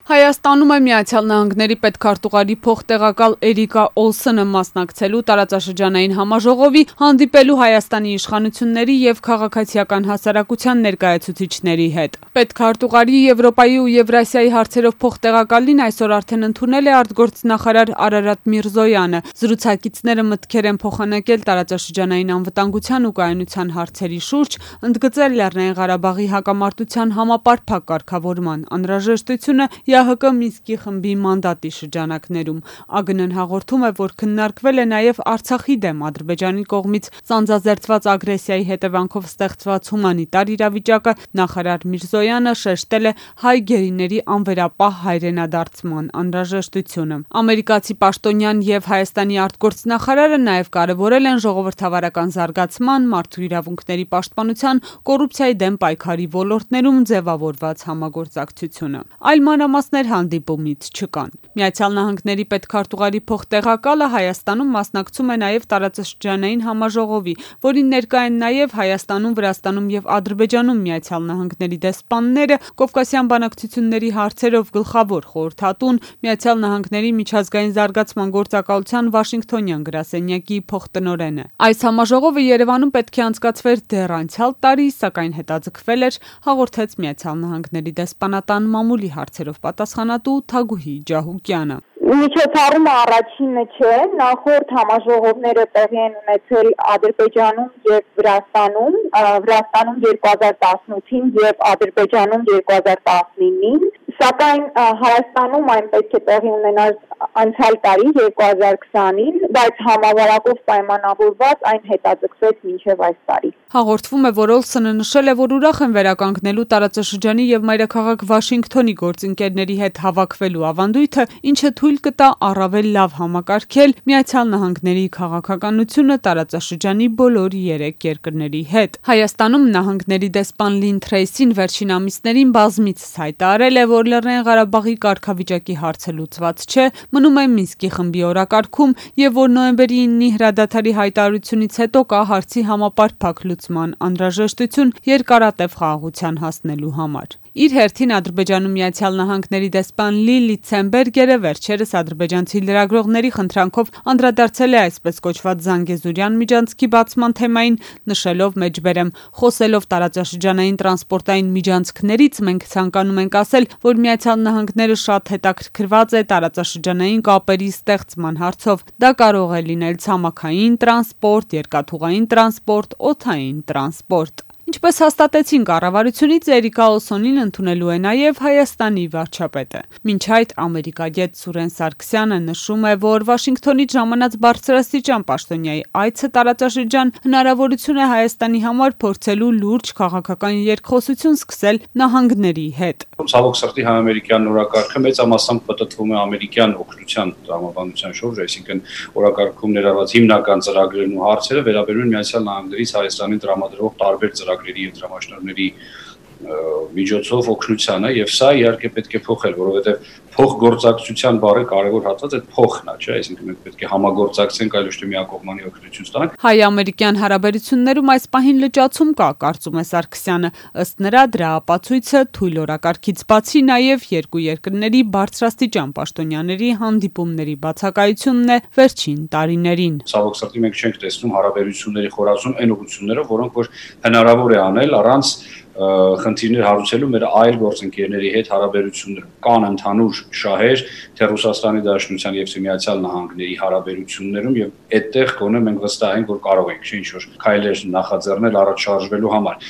Հայաստանում է Միացյալ Նահանգների պետքարտուղարի փոխտեղակալ Էրիկա Օլսոնը մասնակցելու տարածաշրջանային համաժողովի, հանդիպելու Հայաստանի իշխանությունների և քաղաքացիական հասարակության ներկայացուցիչների հետ։ Պետքարտուղարի Եվրոպայի ու Եվրասիայի հարցերով փոխտեղակալին այսօր արդեն ընդունել է արտգործնախարար Արարատ Միրզոյանը։ Զրուցակիցները մտքեր են փոխանակել տարածաշրջանային անվտանգության ու կայունության հարցերի շուրջ, ընդգծել Լեռնային Ղարաբաղի հակամարտության համապարփակ կարգավորման անհրաժեշտությունը ՀՀԿ Մինսկի խմբի մանդատի շրջանակներում։ ԱԳՆ-ն հաղորդում է, որ քննարկվել է նաև Արցախի դեմ Ադրբեջանի կողմից սանձազերծված ագրեսիայի հետևանքով ստեղծված հումանիտար իրավիճակը։ Նախարար Միրզոյանը շեշտել է հայ գերիների անվերապահ հայրենադարձման անհրաժեշտությունը։ Ամերիկացի պաշտոնյան և Հայաստանի արտգործնախարարը նաև կարևորել են ժողովրդավարական զարգացման, մարդու իրավունքների պաշտպանության, կոռուպցիայի դեմ պայքարի ոլորտներում ձևավորված համագործակցությունը։ Այլ մանրամասներ հանդիպումից չկան։ Միացյալ Նահանգների պետքարտուղարի փոխտեղակալը Հայաստանում մասնակցում է նաև տարածաշրջանային համաժողովի, որին ներկա են նաև Հայաստանում, Վրաստանում և Ադրբեջանում Միացյալ Նահանգների դեսպանները, Կովկասյան բանակցությունների հարցերով գլխավոր խորհրդատուն, Միացյալ Նահանգների միջազգային զարգացման գործակալության Վաշինգտոնյան գրասենյակի փոխտնօրենը։ Այս համաժողովը Երևանում պետք է անցկացվեր դեռ անցյալ տարի, սակայն հետաձգվել էր, հաղորդեց Միացյալ Նահանգների դեսպանատան մամուլի հարցերով պատասխանատու Թագուհի Ջահուկյանը։ Միջոցառումը առաջինը չէ, նախորդ համաժողովները տեղի են ունեցել Ադրբեջանում և Վրաստանում 2018-ին և Ադրբեջանում 2019-ին, սակայն Հայաստանում այն պետք է տեղի ունենար անցյալ տարի 2020-ին, բայց համավարակով պայմանավորված այն հետաձգվեց մինչև այս տարի։ Հաղորդվում է, որ Օլսոնը նշել է, որ ուրախ են վերականգնելու տարածաշրջանի և մայրաքաղաք Վաշինգտոնի գործընկերների հետ հավաքվելու ավանդույթը, ինչը թույլ կտա առավել լավ համակարգել Միացյալ Նահանգների քաղաքականությունը տարածաշրջանի բոլոր 3 երկրների հետ։ Հայաստանում նահանգների դեսպան Լին Թրեյսին վերջին ամիսներին բազմիցս հայտարարել է, որ Լեռնային Ղարաբաղի կարգավիճակի հարցը լուծված չէ, մնում է Մինսկի խմբի օրակարգում և որ նոյեմբերի 9-ի հրադադարի հայտարարությունից հետո կա հարցի համապարփակ լուծման անհրաժեշտություն երկարատև խաղաղության հասնելու համար։ Իր հերթին Ադրբեջանում Միացյալ Նահանգների դեսպան Լիլի Ցեմբերգերը վերջերս ադրբեջանցի լրագրողների խնդրանքով անդրադարձել է այսպես կոչված Զանգեզուրյան միջանցքի բացման թեմային, նշելով մեջբերեմ. խոսելով տարածաշրջանային տրանսպորտային միջանցքներից մենք ցանկանում ենք ասել, որ Միացյալ Նահանգները շատ հետաքրքրված է տարածաշրջանային կապերի ստեղծման հարցով։ Դա կարող է լինել ցամաքային տրանսպորտ, երկաթուղային տրանսպորտ, օդային տրանսպորտ։ Ինչպես հաստատեցին կառավարությունից, Էրիկա Օլսոնին ընդունելու է նաև Հայաստանի վարչապետը։ Մինչ այդ ամերիկագետ Սուրեն Սարգսյանը նշում է, որ Վաշինգտոնից ժամանած բարձրաստիճան պաշտոնյայի այցը տարածաշրջան հնարավորություն է Հայաստանի համար փորձելու լուրջ քաղաքական երկխոսություն սկսել նահանգների հետ։ Ցավոք սրտի հայ-ամերիկյան օրակարգը մեծամասամբ պտտվում է ամերիկյան օգնության տրամաբանության շուրջ, այսինքն օրակարգում ներառված հիմնական ծրագրերն ու հարցերը վերաբերում են Միացյալ Նահանգներից Հայաստանին տրամադրող տարբեր ծրագրերի և դրամաշնորհների միջոցով օգնությանը, եւ սա իհարկե պետք է փոխել, որովհետեւ փոխգործակցության բառը կարևոր հատված այդ փոխն է, չէ՞, այսինքն մենք պետք է համագործակցենք, այլ ոչ թե միակողմանի օգնություն ստանանք։ Հայ-ամերիկյան հարաբերություններում այս պահին լճացում կա, կարծում է Սարգսյանը, ըստ նրա դրա ապացույցը թույլ օրակարգից բացի նաև երկու երկրների բարձրաստիճան պաշտոնյաների հանդիպումների բացակայությունն է վերջին տարիներին։ Ցավոք սրտի մենք չենք տեսնում հարաբերությունների խորացում այն ուղղություններով, որոնք որ հնարավոր է անել առանց խնդիրներ հարուցելու մեր այլ գործընկերների հետ հարաբերություններ կան ընդհանուր շահեր թե Ռուսաստանի Դաշնության եւ Միացյալ Նահանգների հարաբերություններում եւ այդտեղ գոնե մենք վստահ ենք որ կարող ենք ինչ որ քայլեր նախաձեռնել առաջ շարժվելու համար